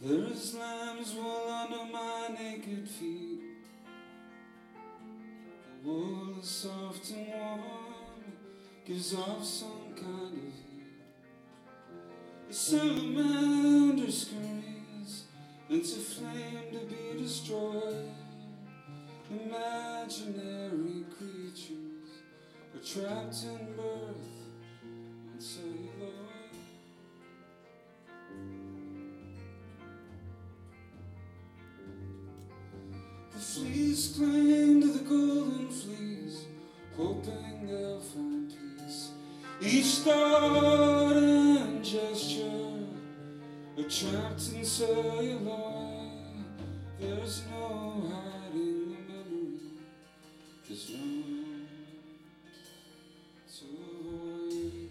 There is lamb's wool under my naked feet. The wool is soft and warm, gives off some kind of heat. The salamander scurries into flame to be destroyed. Imaginary creatures are trapped in birth on celluloid. The fleas cling to the golden fleece, hoping they'll find peace. Each thought and gesture are trapped in celluloid. There's no hiding the memory, there's none to avoid.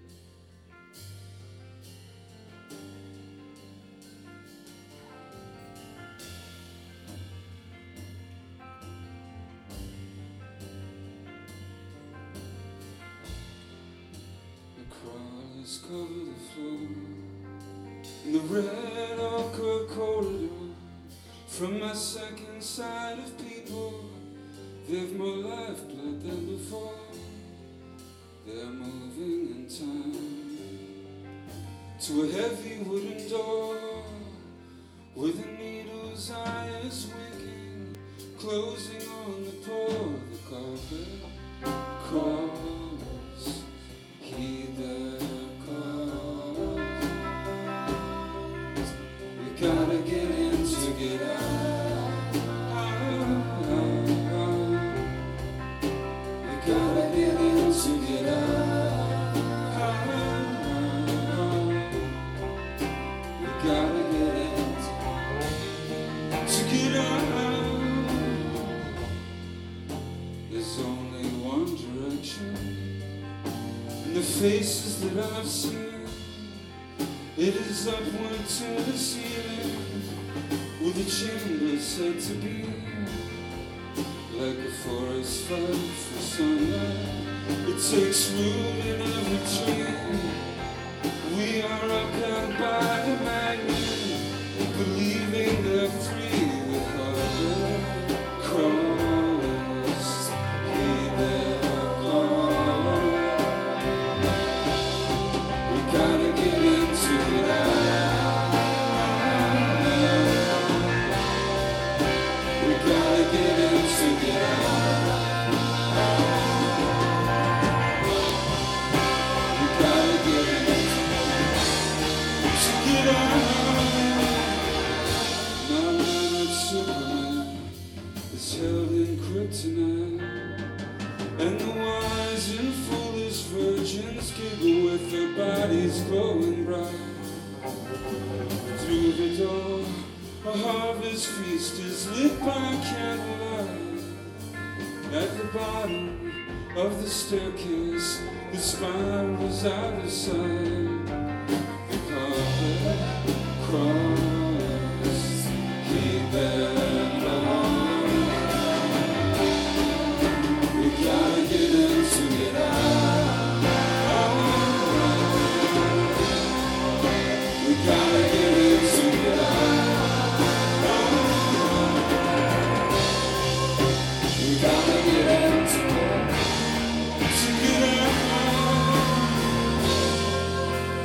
Crawlers cover the floor in the red ochre corridor. From my second sight of people, they've more lifeblood than before. They're moving in time to a heavy wooden door where the needle's eye is winking, closing on the pour. The carpet crawls. Heed their calls. We gotta get in to get out. We gotta get in to get out. We gotta get in to get out. There's only one direction. The faces that I've seen, it is upward to the ceiling, with the chamber said to be like a forest fight for sunlight. It takes root in every tree. We are upheld by the magnet, believing they're free. The carpet crawls, heed their call. Gotta get into it out. We gotta get into it out. We gotta get into it out. My Leonard Superman is held in kryptonite, and the wise and foolish virgins giggle with their bodies glowing bright. Through the door, a harvest feast is lit by candlelight. At the bottom of the staircase, the spirals out of sight. The carpet crawls, keep their love. We gotta get into it out. We gotta get into it out. We gotta get into it out.